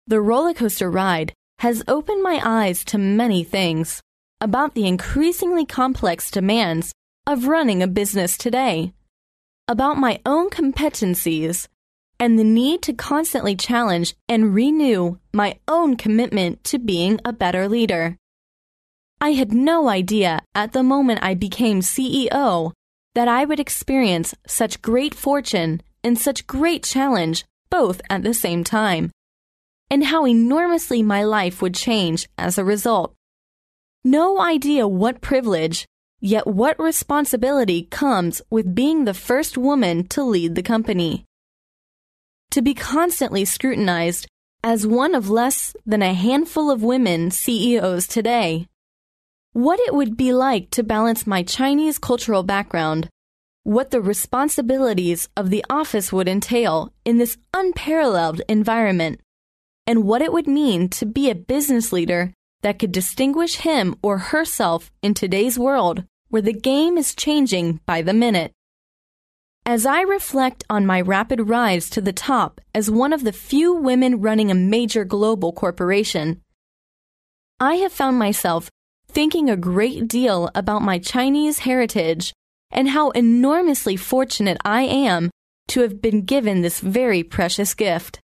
The roller coaster ride has opened my eyes to many things about the increasingly complex demands of running a business today, about my own competencies, and the need to constantly challenge and renew my own commitment to being a better leader. I had no idea at the moment I became CEO that I would experience such great fortune and such great challenge both at the same time, and how enormously my life would change as a result. No idea what privilege, yet what responsibility comes with being the first woman to lead the company. To be constantly scrutinized as one of less than a handful of women CEOs today. What it would be like to balance my Chinese cultural background, what the responsibilities of the office would entail in this unparalleled environment, and what it would mean to be a business leader that could distinguish him or herself in today's world where the game is changing by the minute. As I reflect on my rapid rise to the top as one of the few women running a major global corporation, I have found myself thinking a great deal about my Chinese heritage and how enormously fortunate I am to have been given this very precious gift.